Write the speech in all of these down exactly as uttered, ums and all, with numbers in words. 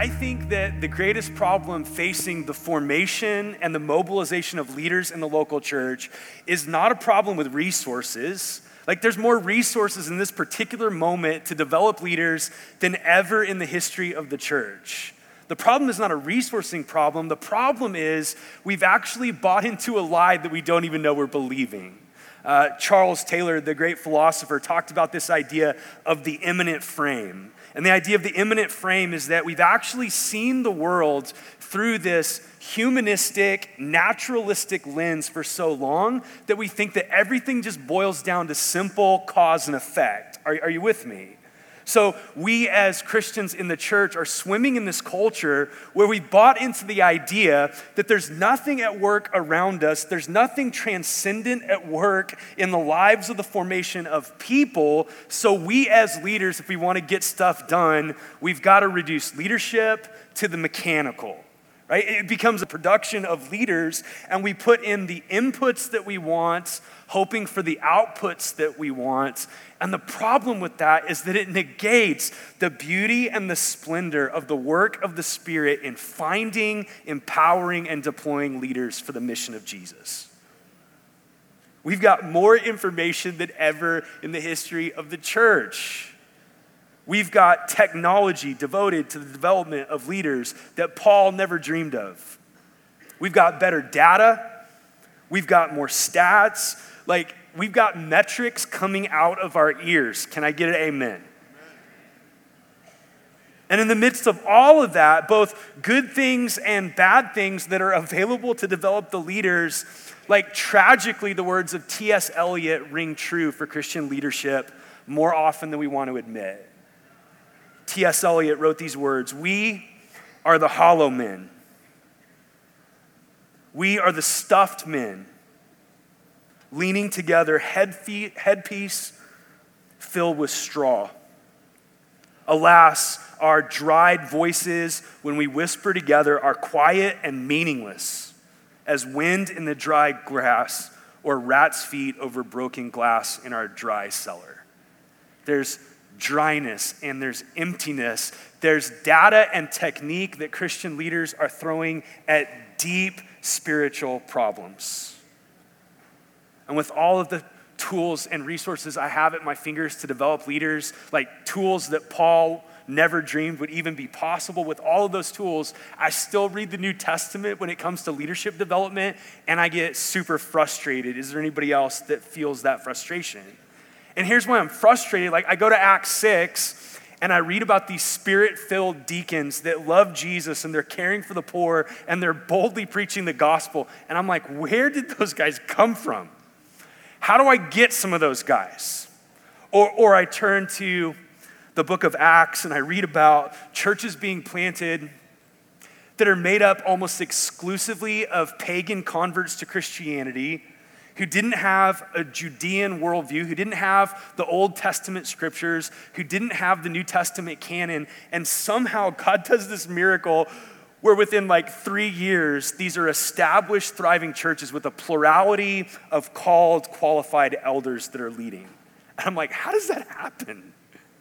I think that the greatest problem facing the formation and the mobilization of leaders in the local church is not a problem with resources. Like, there's more resources in this particular moment to develop leaders than ever in the history of the church. The problem is not a resourcing problem. The problem is we've actually bought into a lie that we don't even know we're believing. Uh, Charles Taylor, the great philosopher, talked about this idea of the immanent frame. And the idea of the immanent frame is that we've actually seen the world through this humanistic, naturalistic lens for so long that we think that everything just boils down to simple cause and effect. Are, are you with me? So we as Christians in the church are swimming in this culture where we bought into the idea that there's nothing at work around us, there's nothing transcendent at work in the lives of the formation of people. So we as leaders, if we want to get stuff done, we've got to reduce leadership to the mechanical. Right? It becomes a production of leaders, and we put in the inputs that we want, hoping for the outputs that we want. And the problem with that is that it negates the beauty and the splendor of the work of the Spirit in finding, empowering, and deploying leaders for the mission of Jesus. We've got more information than ever in the history of the church. We've got technology devoted to the development of leaders that Paul never dreamed of. We've got better data. We've got more stats. Like, we've got metrics coming out of our ears. Can I get an amen? And in the midst of all of that, both good things and bad things that are available to develop the leaders, like tragically the words of T S Eliot ring true for Christian leadership more often than we want to admit. T S Eliot wrote these words: "We are the hollow men. We are the stuffed men, leaning together, head feet, headpiece filled with straw. Alas, our dried voices, when we whisper together, are quiet and meaningless as wind in the dry grass or rat's feet over broken glass in our dry cellar." There's dryness and there's emptiness. There's data and technique that Christian leaders are throwing at deep spiritual problems. And with all of the tools and resources I have at my fingers to develop leaders, like tools that Paul never dreamed would even be possible, with all of those tools, I still read the New Testament when it comes to leadership development, and I get super frustrated. Is there anybody else that feels that frustration? And here's why I'm frustrated. Like, I go to Acts six and I read about these spirit-filled deacons that love Jesus and they're caring for the poor and they're boldly preaching the gospel. And I'm like, where did those guys come from? How do I get some of those guys? Or, or I turn to the book of Acts and I read about churches being planted that are made up almost exclusively of pagan converts to Christianity, who didn't have a Judean worldview, who didn't have the Old Testament scriptures, who didn't have the New Testament canon, and somehow God does this miracle where within like three years, these are established, thriving churches with a plurality of called, qualified elders that are leading. And I'm like, how does that happen?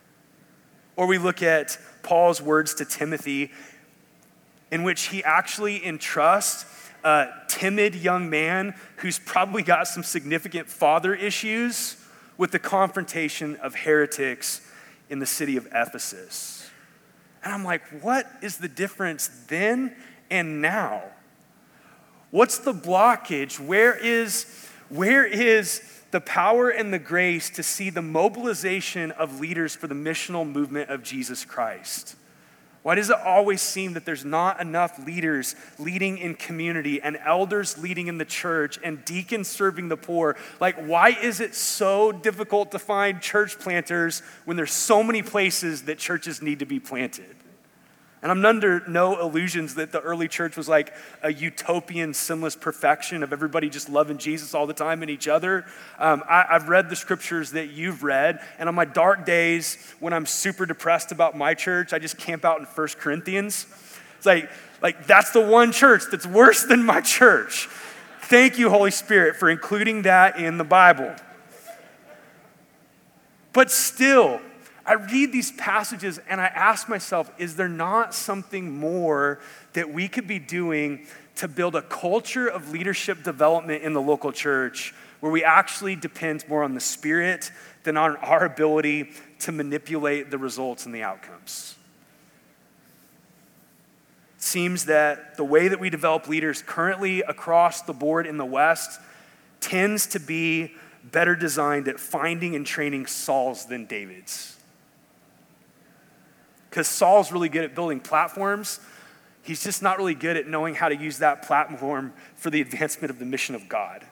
Or we look at Paul's words to Timothy, in which he actually entrusts a timid young man who's probably got some significant father issues with the confrontation of heretics in the city of Ephesus. And I'm like, what is the difference then and now? What's the blockage? Where is, where is the power and the grace to see the mobilization of leaders for the missional movement of Jesus Christ? Why does it always seem that there's not enough leaders leading in community and elders leading in the church and deacons serving the poor? Like, why is it so difficult to find church planters when there's so many places that churches need to be planted? And I'm under no illusions that the early church was like a utopian, sinless perfection of everybody just loving Jesus all the time and each other. Um, I, I've read the scriptures that you've read, and on my dark days when I'm super depressed about my church, I just camp out in First Corinthians. It's like, like that's the one church that's worse than my church. Thank you, Holy Spirit, for including that in the Bible. But still, I read these passages and I ask myself, is there not something more that we could be doing to build a culture of leadership development in the local church where we actually depend more on the Spirit than on our ability to manipulate the results and the outcomes? It seems that the way that we develop leaders currently across the board in the West tends to be better designed at finding and training Sauls than Davids. Because Saul's really good at building platforms. He's just not really good at knowing how to use that platform for the advancement of the mission of God.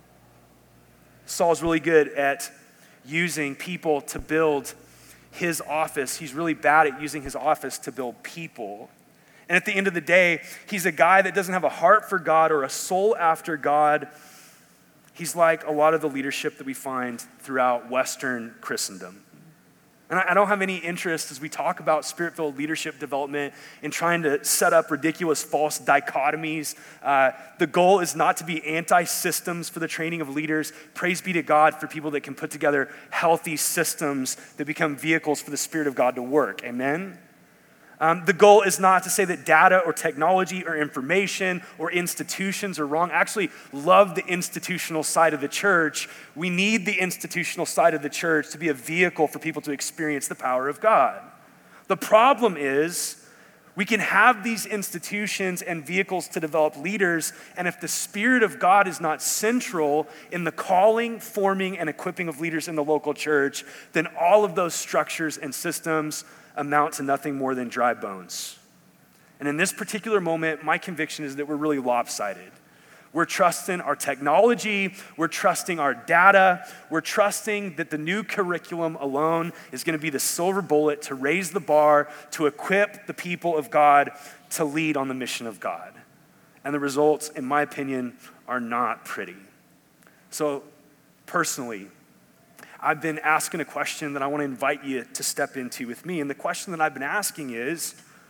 Saul's really good at using people to build his office. He's really bad at using his office to build people. And at the end of the day, he's a guy that doesn't have a heart for God or a soul after God. He's like a lot of the leadership that we find throughout Western Christendom. And I don't have any interest as we talk about Spirit-filled leadership development in trying to set up ridiculous false dichotomies. Uh, the goal is not to be anti-systems for the training of leaders. Praise be to God for people that can put together healthy systems that become vehicles for the Spirit of God to work. Amen? Um, the goal is not to say that data or technology or information or institutions are wrong. I actually love the institutional side of the church. We need the institutional side of the church to be a vehicle for people to experience the power of God. The problem is we can have these institutions and vehicles to develop leaders, and if the Spirit of God is not central in the calling, forming, and equipping of leaders in the local church, then all of those structures and systems amount to nothing more than dry bones. And in this particular moment, my conviction is that we're really lopsided. We're trusting our technology, we're trusting our data, we're trusting that the new curriculum alone is going to be the silver bullet to raise the bar, to equip the people of God to lead on the mission of God. And the results, in my opinion, are not pretty. So personally, I've been asking a question that I want to invite you to step into with me. And the question that I've been asking is,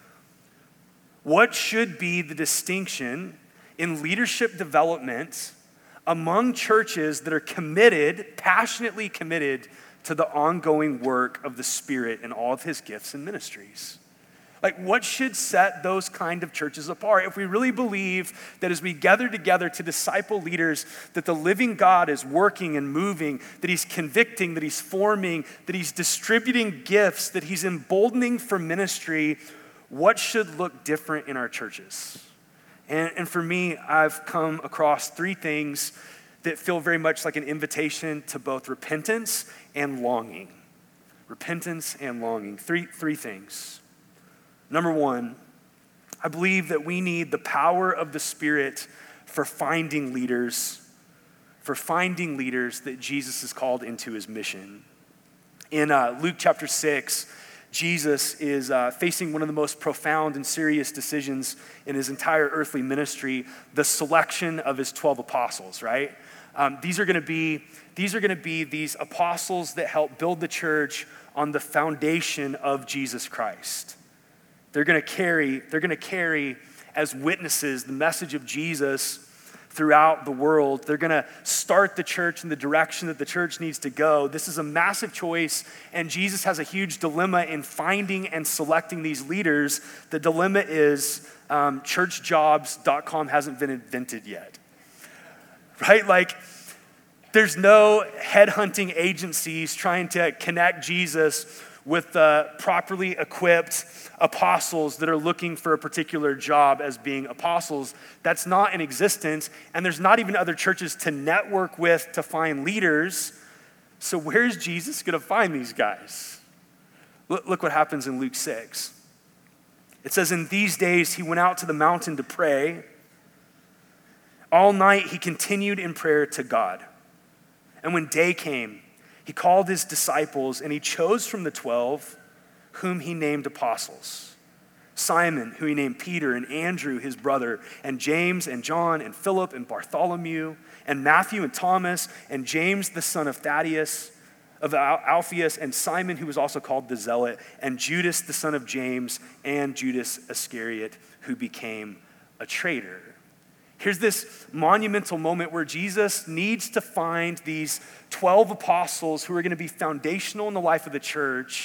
what should be the distinction in leadership development among churches that are committed, passionately committed to the ongoing work of the Spirit and all of his gifts and ministries? Like, what should set those kind of churches apart? If we really believe that as we gather together to disciple leaders, that the living God is working and moving, that he's convicting, that he's forming, that he's distributing gifts, that he's emboldening for ministry, what should look different in our churches? And, and for me, I've come across three things that feel very much like an invitation to both repentance and longing. Repentance and longing. Three, three things. Number one, I believe that we need the power of the Spirit for finding leaders, for finding leaders that Jesus has called into his mission. In uh, Luke chapter six, Jesus is uh, facing one of the most profound and serious decisions in his entire earthly ministry, the selection of his twelve apostles, right? Um, these are gonna be, these are gonna be these apostles that help build the church on the foundation of Jesus Christ. They're gonna carry, they're gonna carry as witnesses the message of Jesus throughout the world. They're gonna start the church in the direction that the church needs to go. This is a massive choice, and Jesus has a huge dilemma in finding and selecting these leaders. The dilemma is um, church jobs dot com hasn't been invented yet, right? Like, there's no headhunting agencies trying to connect Jesus with the properly equipped apostles that are looking for a particular job as being apostles. That's not in existence, and there's not even other churches to network with to find leaders. So where's Jesus gonna find these guys? Look, look what happens in Luke six. It says, in these days he went out to the mountain to pray. All night he continued in prayer to God. And when day came, he called his disciples, and he chose from the twelve whom he named apostles. Simon, who he named Peter, and Andrew, his brother, and James, and John, and Philip, and Bartholomew, and Matthew, and Thomas, and James, the son of Thaddeus, of Alphaeus, and Simon, who was also called the Zealot, and Judas, the son of James, and Judas Iscariot, who became a traitor. Here's this monumental moment where Jesus needs to find these twelve apostles who are going to be foundational in the life of the church.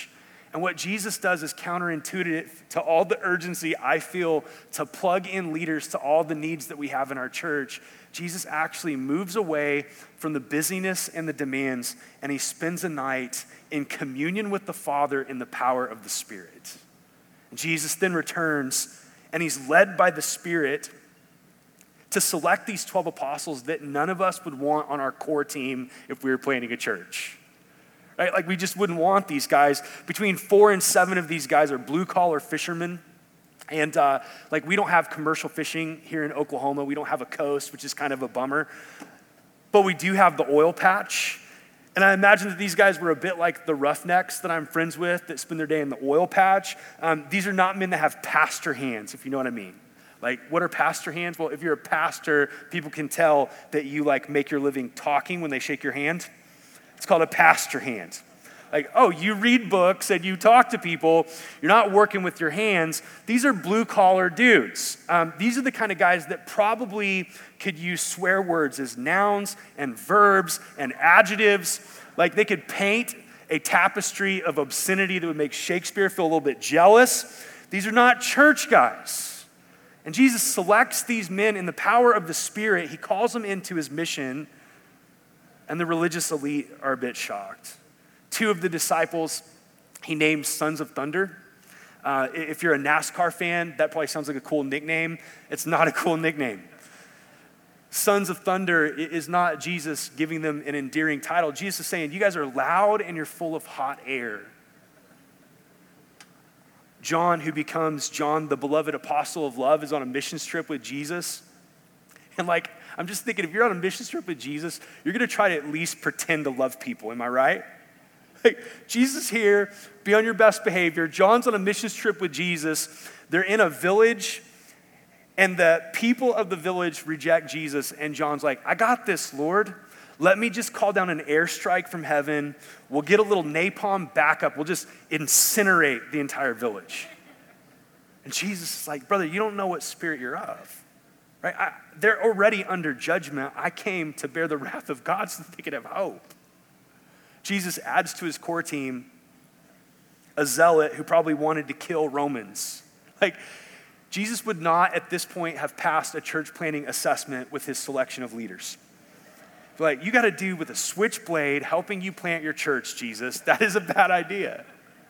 And what Jesus does is counterintuitive to all the urgency I feel to plug in leaders to all the needs that we have in our church. Jesus actually moves away from the busyness and the demands, and he spends a night in communion with the Father in the power of the Spirit. And Jesus then returns, and he's led by the Spirit to select these twelve apostles that none of us would want on our core team if we were planning a church. Right? Like we just wouldn't want these guys. Between four and seven of these guys are blue-collar fishermen. And uh, like we don't have commercial fishing here in Oklahoma. We don't have a coast, which is kind of a bummer. But we do have the oil patch. And I imagine that these guys were a bit like the roughnecks that I'm friends with that spend their day in the oil patch. Um, these are not men that have pastor hands, if you know what I mean. Like, what are pastor hands? Well, if you're a pastor, people can tell that you like make your living talking when they shake your hand. It's called a pastor hand. Like, oh, you read books and you talk to people. You're not working with your hands. These are blue-collar dudes. Um, these are the kind of guys that probably could use swear words as nouns and verbs and adjectives. Like, they could paint a tapestry of obscenity that would make Shakespeare feel a little bit jealous. These are not church guys. And Jesus selects these men in the power of the Spirit. He calls them into his mission. And the religious elite are a bit shocked. Two of the disciples he named Sons of Thunder. Uh, if you're a NASCAR fan, that probably sounds like a cool nickname. It's not a cool nickname. Sons of Thunder is not Jesus giving them an endearing title. Jesus is saying, you guys are loud and you're full of hot air. John, who becomes John, the beloved apostle of love, is on a mission trip with Jesus. And like, I'm just thinking, if you're on a mission trip with Jesus, you're going to try to at least pretend to love people. Am I right? Like, Jesus here, be on your best behavior. John's on a mission trip with Jesus. They're in a village, and the people of the village reject Jesus. And John's like, I got this, Lord. Let me just call down an airstrike from heaven. We'll get a little napalm backup. We'll just incinerate the entire village. And Jesus is like, brother, you don't know what spirit you're of. Right? I, they're already under judgment. I came to bear the wrath of God so that they could have hope. Jesus adds to his core team a zealot who probably wanted to kill Romans. Like, Jesus would not at this point have passed a church planning assessment with his selection of leaders. Like, you got to do with a switchblade helping you plant your church, Jesus. That is a bad idea.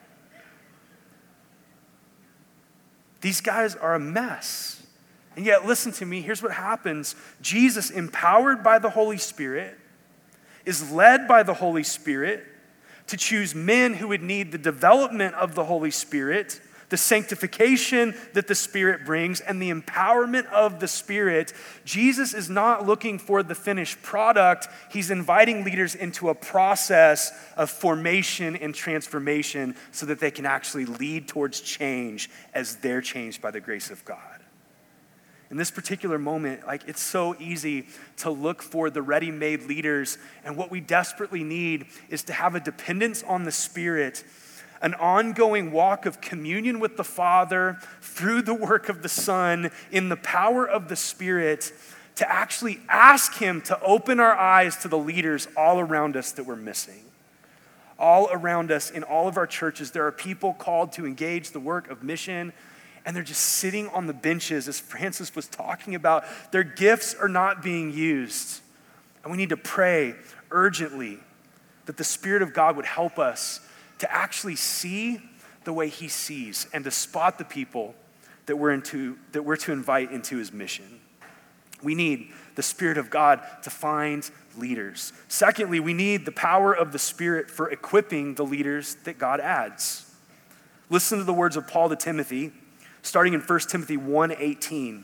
These guys are a mess. And yet, listen to me, here's what happens. Jesus, empowered by the Holy Spirit, is led by the Holy Spirit to choose men who would need the development of the Holy Spirit, the sanctification that the Spirit brings, and the empowerment of the Spirit. Jesus is not looking for the finished product. He's inviting leaders into a process of formation and transformation so that they can actually lead towards change as they're changed by the grace of God. In this particular moment, like, it's so easy to look for the ready-made leaders, and what we desperately need is to have a dependence on the Spirit, an ongoing walk of communion with the Father through the work of the Son in the power of the Spirit, to actually ask him to open our eyes to the leaders all around us that we're missing. All around us in all of our churches, there are people called to engage the work of mission, and they're just sitting on the benches, as Francis was talking about. Their gifts are not being used. And we need to pray urgently that the Spirit of God would help us to actually see the way he sees and to spot the people that we're, into, that we're to invite into his mission. We need the Spirit of God to find leaders. Secondly, we need the power of the Spirit for equipping the leaders that God adds. Listen to the words of Paul to Timothy, starting in First Timothy one eighteen.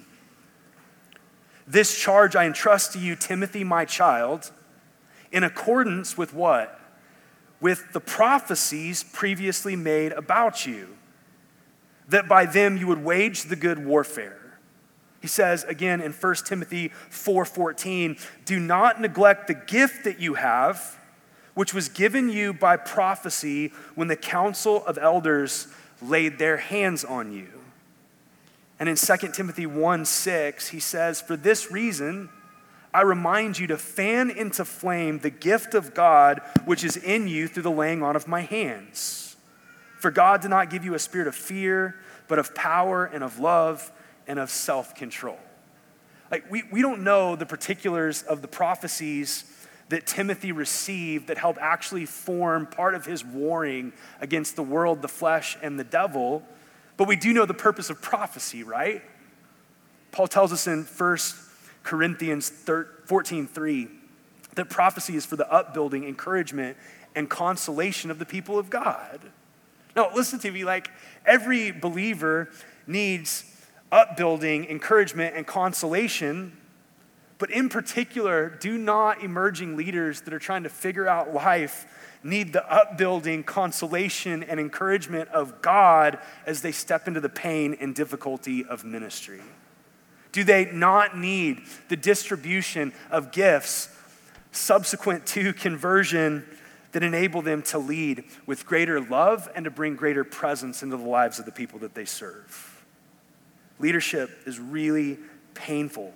This charge I entrust to you, Timothy, my child, in accordance with what? With the prophecies previously made about you, that by them you would wage the good warfare. He says again in First Timothy four fourteen, do not neglect the gift that you have, which was given you by prophecy when the council of elders laid their hands on you. And in Second Timothy one six, he says, for this reason, I remind you to fan into flame the gift of God which is in you through the laying on of my hands. For God did not give you a spirit of fear, but of power and of love and of self-control. Like, we, we don't know the particulars of the prophecies that Timothy received that helped actually form part of his warring against the world, the flesh, and the devil. But we do know the purpose of prophecy, right? Paul tells us in First Corinthians fourteen three that prophecy is for the upbuilding, encouragement, and consolation of the people of God. Now, listen to me, like, every believer needs upbuilding, encouragement, and consolation. But in particular, do not emerging leaders that are trying to figure out life need the upbuilding, consolation, and encouragement of God as they step into the pain and difficulty of ministry? Do they not need the distribution of gifts subsequent to conversion that enable them to lead with greater love and to bring greater presence into the lives of the people that they serve? Leadership is really painful.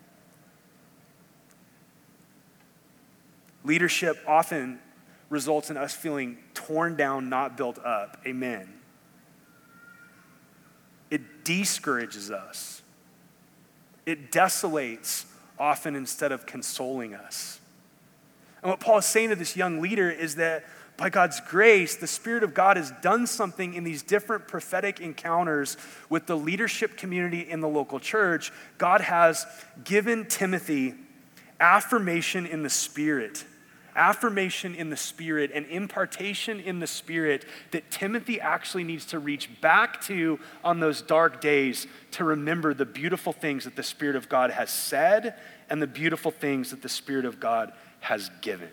Leadership often results in us feeling torn down, not built up. Amen. It discourages us. It desolates often instead of consoling us. And what Paul is saying to this young leader is that by God's grace, the Spirit of God has done something in these different prophetic encounters with the leadership community in the local church. God has given Timothy affirmation in the Spirit. Affirmation in the Spirit and impartation in the Spirit that Timothy actually needs to reach back to on those dark days to remember the beautiful things that the Spirit of God has said and the beautiful things that the Spirit of God has given.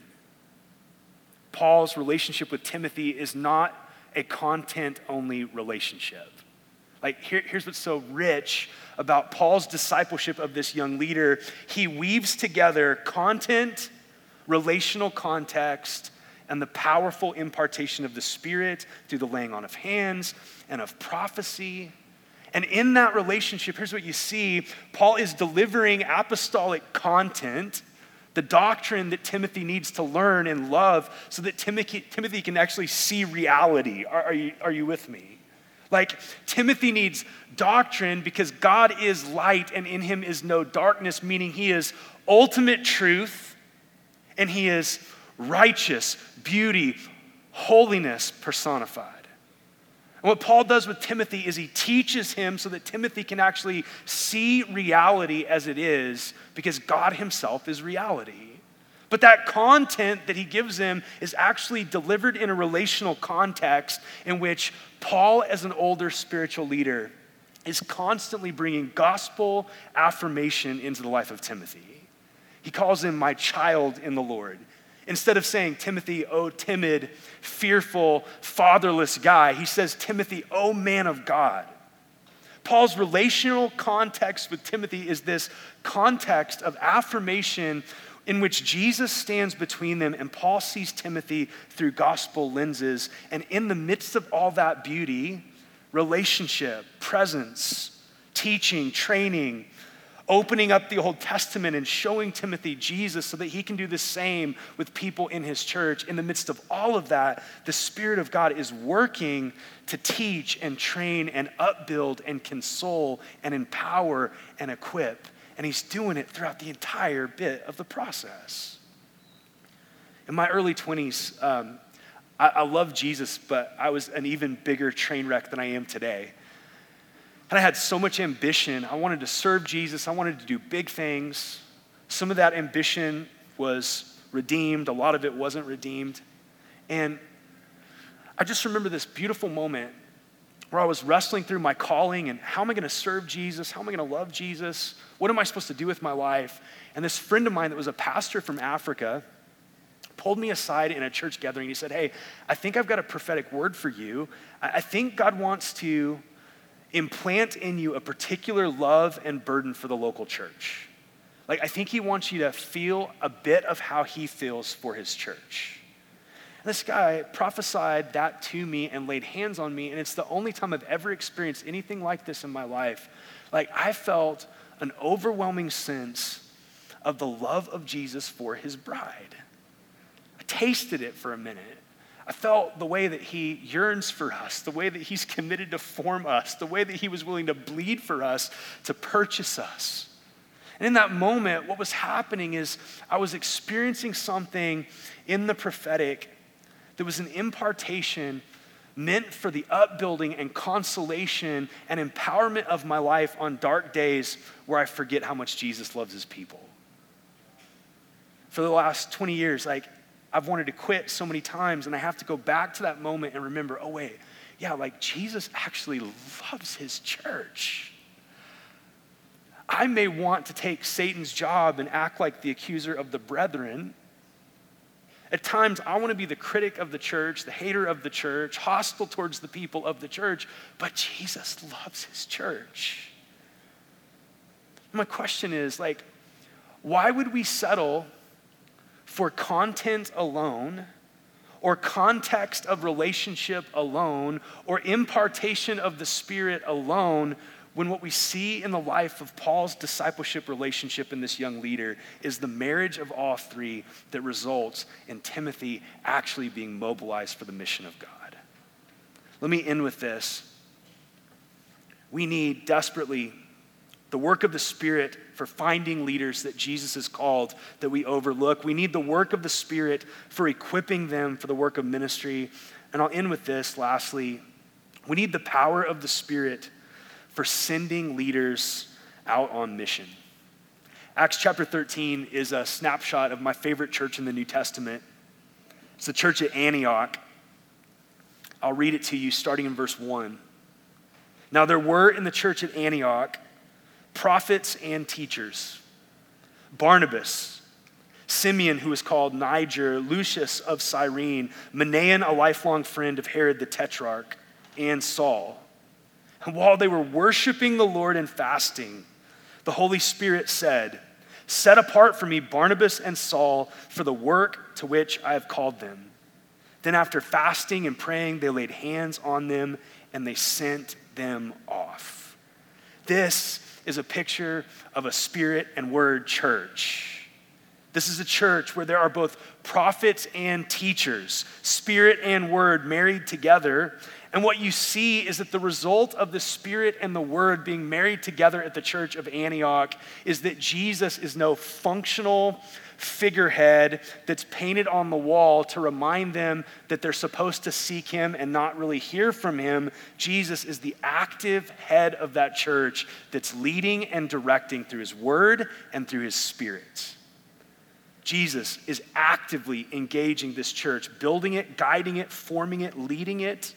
Paul's relationship with Timothy is not a content-only relationship. Like, here, here's what's so rich about Paul's discipleship of this young leader. He weaves together content, relational context, and the powerful impartation of the Spirit through the laying on of hands and of prophecy. And in that relationship, here's what you see. Paul is delivering apostolic content, the doctrine that Timothy needs to learn and love so that Timothy, Timothy can actually see reality. Are, are you, are you with me? Like, Timothy needs doctrine because God is light and in him is no darkness, meaning he is ultimate truth, and he is righteous, beauty, holiness personified. And what Paul does with Timothy is he teaches him so that Timothy can actually see reality as it is, because God himself is reality. But that content that he gives him is actually delivered in a relational context in which Paul, as an older spiritual leader, is constantly bringing gospel affirmation into the life of Timothy. He calls him my child in the Lord. Instead of saying, Timothy, oh timid, fearful, fatherless guy, he says, Timothy, oh man of God. Paul's relational context with Timothy is this context of affirmation in which Jesus stands between them, and Paul sees Timothy through gospel lenses. And in the midst of all that beauty, relationship, presence, teaching, training, opening up the Old Testament and showing Timothy Jesus so that he can do the same with people in his church. In the midst of all of that, the Spirit of God is working to teach and train and upbuild and console and empower and equip. And he's doing it throughout the entire bit of the process. In my early twenties, um, I, I loved Jesus, but I was an even bigger train wreck than I am today. And I had so much ambition. I wanted to serve Jesus. I wanted to do big things. Some of that ambition was redeemed. A lot of it wasn't redeemed. And I just remember this beautiful moment where I was wrestling through my calling and how am I going to serve Jesus? How am I going to love Jesus? What am I supposed to do with my life? And this friend of mine that was a pastor from Africa pulled me aside in a church gathering. He said, hey, I think I've got a prophetic word for you. I think God wants to implant in you a particular love and burden for the local church. Like, I think he wants you to feel a bit of how he feels for his church. And this guy prophesied that to me and laid hands on me, and it's the only time I've ever experienced anything like this in my life. Like, I felt an overwhelming sense of the love of Jesus for his bride. I tasted it for a minute. I felt the way that he yearns for us, the way that he's committed to form us, the way that he was willing to bleed for us to purchase us. And in that moment, what was happening is I was experiencing something in the prophetic that was an impartation meant for the upbuilding and consolation and empowerment of my life on dark days where I forget how much Jesus loves his people. For the last twenty years, like, I've wanted to quit so many times, and I have to go back to that moment and remember, oh wait, yeah, like Jesus actually loves his church. I may want to take Satan's job and act like the accuser of the brethren. At times, I want to be the critic of the church, the hater of the church, hostile towards the people of the church, but Jesus loves his church. My question is, like, why would we settle for content alone, or context of relationship alone, or impartation of the Spirit alone, when what we see in the life of Paul's discipleship relationship in this young leader is the marriage of all three that results in Timothy actually being mobilized for the mission of God? Let me end with this. We need desperately the work of the Spirit for finding leaders that Jesus has called that we overlook. We need the work of the Spirit for equipping them for the work of ministry. And I'll end with this lastly. We need the power of the Spirit for sending leaders out on mission. Acts chapter thirteen is a snapshot of my favorite church in the New Testament. It's the church at Antioch. I'll read it to you starting in verse one. Now there were in the church at Antioch prophets and teachers: Barnabas, Simeon, who was called Niger, Lucius of Cyrene, Manaen, a lifelong friend of Herod the Tetrarch, and Saul. And while they were worshiping the Lord and fasting, the Holy Spirit said, "Set apart for me Barnabas and Saul for the work to which I have called them." Then after fasting and praying, they laid hands on them and they sent them off. This is a picture of a Spirit and Word church. This is a church where there are both prophets and teachers, Spirit and Word married together. And what you see is that the result of the Spirit and the Word being married together at the church of Antioch is that Jesus is no functional figurehead that's painted on the wall to remind them that they're supposed to seek him and not really hear from him. Jesus is the active head of that church that's leading and directing through his Word and through his Spirit. Jesus is actively engaging this church, building it, guiding it, forming it, leading it.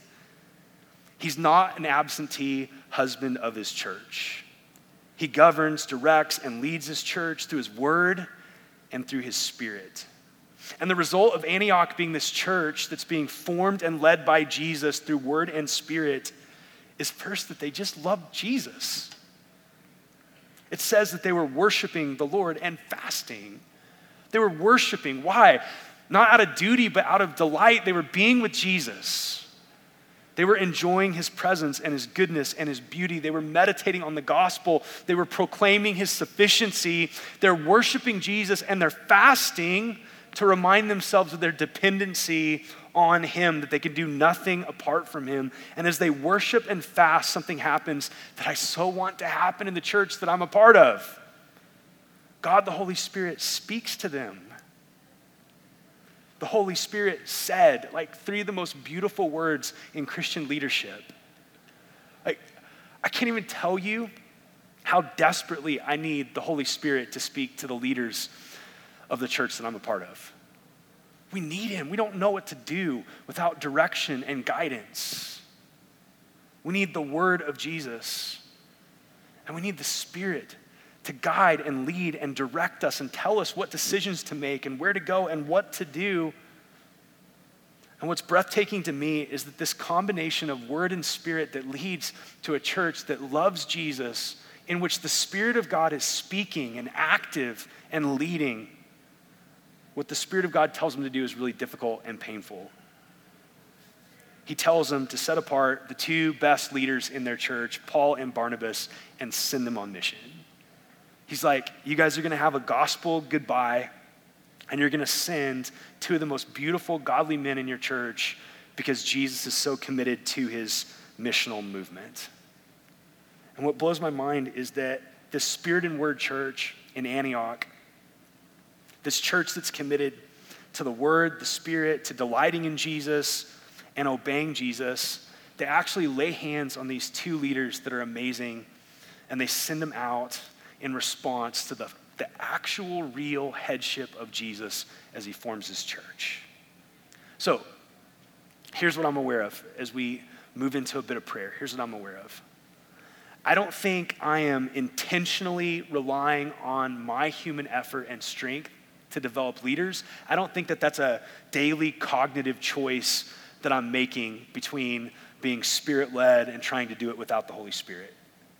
He's not an absentee husband of his church. He governs, directs, and leads his church through his Word and through his Spirit. And the result of Antioch being this church that's being formed and led by Jesus through Word and Spirit is first that they just loved Jesus. It says that they were worshiping the Lord and fasting. They were worshiping. Why? Not out of duty, but out of delight. They were being with Jesus. They were enjoying his presence and his goodness and his beauty. They were meditating on the gospel. They were proclaiming his sufficiency. They're worshiping Jesus, and they're fasting to remind themselves of their dependency on him, that they could do nothing apart from him. And as they worship and fast, something happens that I so want to happen in the church that I'm a part of. God, the Holy Spirit, speaks to them. The Holy Spirit said, like, three of the most beautiful words in Christian leadership. Like, I can't even tell you how desperately I need the Holy Spirit to speak to the leaders of the church that I'm a part of. We need him. We don't know what to do without direction and guidance. We need the Word of Jesus. And we need the Spirit to guide and lead and direct us and tell us what decisions to make and where to go and what to do. And what's breathtaking to me is that this combination of Word and Spirit that leads to a church that loves Jesus, in which the Spirit of God is speaking and active and leading, what the Spirit of God tells them to do is really difficult and painful. He tells them to set apart the two best leaders in their church, Paul and Barnabas, and send them on mission. He's like, you guys are going to have a gospel goodbye, And you're going to send two of the most beautiful, godly men in your church because Jesus is so committed to his missional movement. And what blows my mind is that this Spirit and Word church in Antioch, this church that's committed to the Word, the Spirit, to delighting in Jesus and obeying Jesus, they actually lay hands on these two leaders that are amazing, and they send them out in response to the, the actual real headship of Jesus as he forms his church. So here's what I'm aware of as we move into a bit of prayer. Here's what I'm aware of. I don't think I am intentionally relying on my human effort and strength to develop leaders. I don't think that that's a daily cognitive choice that I'm making between being Spirit-led and trying to do it without the Holy Spirit.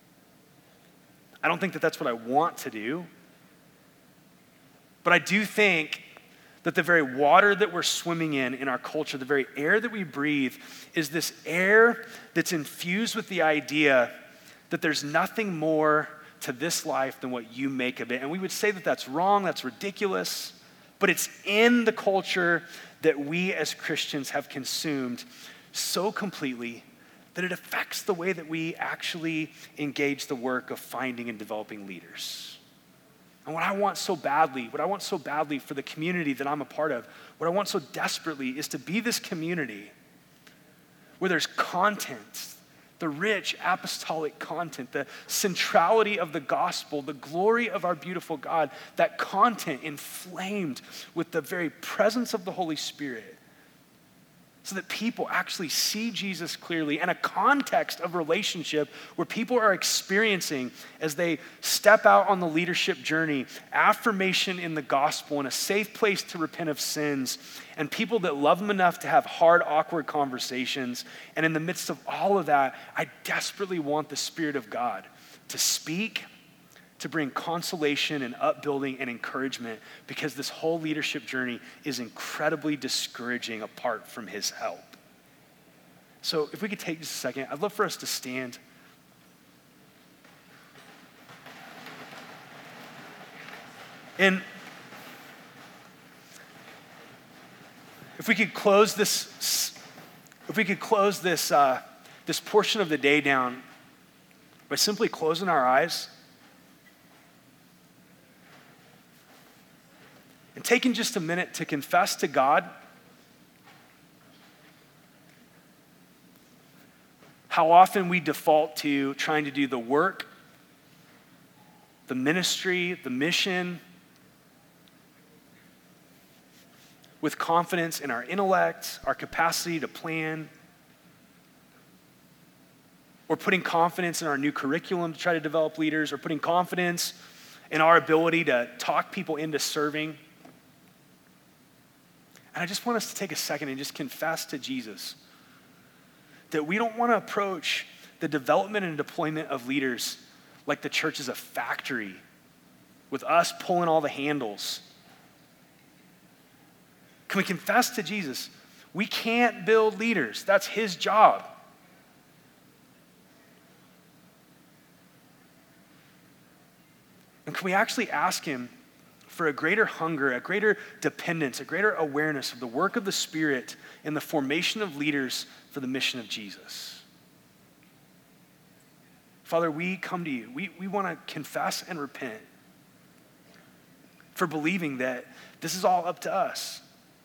I don't think that that's what I want to do. But I do think that the very water that we're swimming in in our culture, the very air that we breathe, is this air that's infused with the idea that there's nothing more to this life than what you make of it. And we would say that that's wrong, that's ridiculous, but it's in the culture that we as Christians have consumed so completely that it affects the way that we actually engage the work of finding and developing leaders. And what I want so badly, what I want so badly for the community that I'm a part of, what I want so desperately is to be this community where there's content, the rich apostolic content, the centrality of the gospel, the glory of our beautiful God, that content inflamed with the very presence of the Holy Spirit, so that people actually see Jesus clearly, and a context of relationship where people are experiencing, as they step out on the leadership journey, affirmation in the gospel and a safe place to repent of sins, and people that love them enough to have hard, awkward conversations. And in the midst of all of that, I desperately want the Spirit of God to speak, to bring consolation and upbuilding and encouragement, because this whole leadership journey is incredibly discouraging apart from his help. So if we could take just a second, I'd love for us to stand. And if we could close this, if we could close this, uh, this portion of the day down by simply closing our eyes and taking just a minute to confess to God how often we default to trying to do the work, the ministry, the mission, with confidence in our intellect, our capacity to plan, or putting confidence in our new curriculum to try to develop leaders, or putting confidence in our ability to talk people into serving. And I just want us to take a second and just confess to Jesus that we don't want to approach the development and deployment of leaders like the church is a factory with us pulling all the handles. Can we confess to Jesus? We can't build leaders. That's his job. And can we actually ask him for a greater hunger, a greater dependence, a greater awareness of the work of the Spirit in the formation of leaders for the mission of Jesus? Father, we come to you. We, we want to confess and repent for believing that this is all up to us.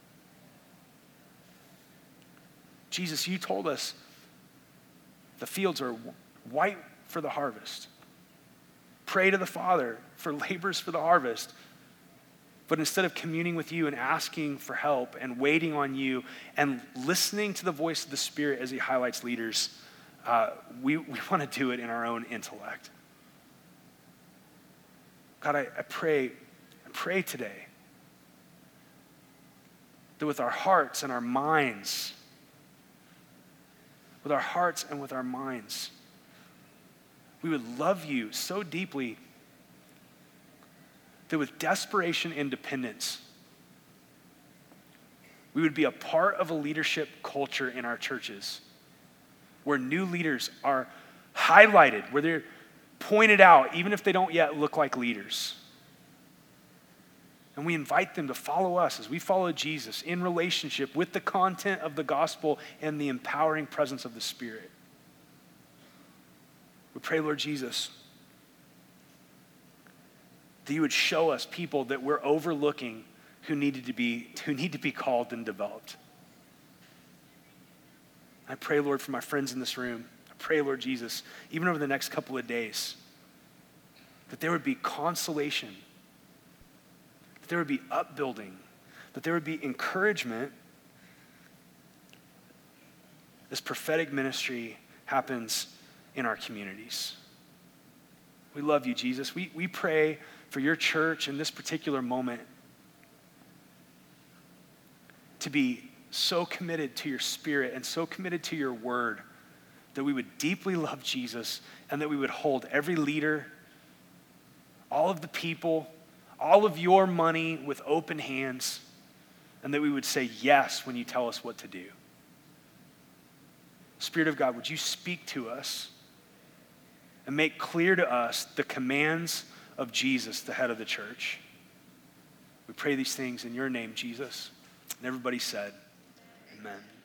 Jesus, you told us the fields are white for the harvest. Pray to the Father for laborers for the harvest. But instead of communing with you and asking for help and waiting on you and listening to the voice of the Spirit as he highlights leaders, uh, we, we want to do it in our own intellect. God, I, I pray, I pray today that with our hearts and our minds, with our hearts and with our minds, we would love you so deeply that with desperation and dependence, we would be a part of a leadership culture in our churches where new leaders are highlighted, where they're pointed out, even if they don't yet look like leaders. And we invite them to follow us as we follow Jesus in relationship with the content of the gospel and the empowering presence of the Spirit. We pray, Lord Jesus, that you would show us people that we're overlooking who needed to be, who need to be called and developed. I pray, Lord, for my friends in this room. I pray, Lord Jesus, even over the next couple of days, that there would be consolation, that there would be upbuilding, that there would be encouragement as prophetic ministry happens in our communities. We love you, Jesus. We, we pray for your church in this particular moment to be so committed to your Spirit and so committed to your word that we would deeply love Jesus and that we would hold every leader, all of the people, all of your money with open hands, and that we would say yes when you tell us what to do. Spirit of God, would you speak to us and make clear to us the commands of Jesus, the head of the church? We pray these things in your name, Jesus. And everybody said, amen.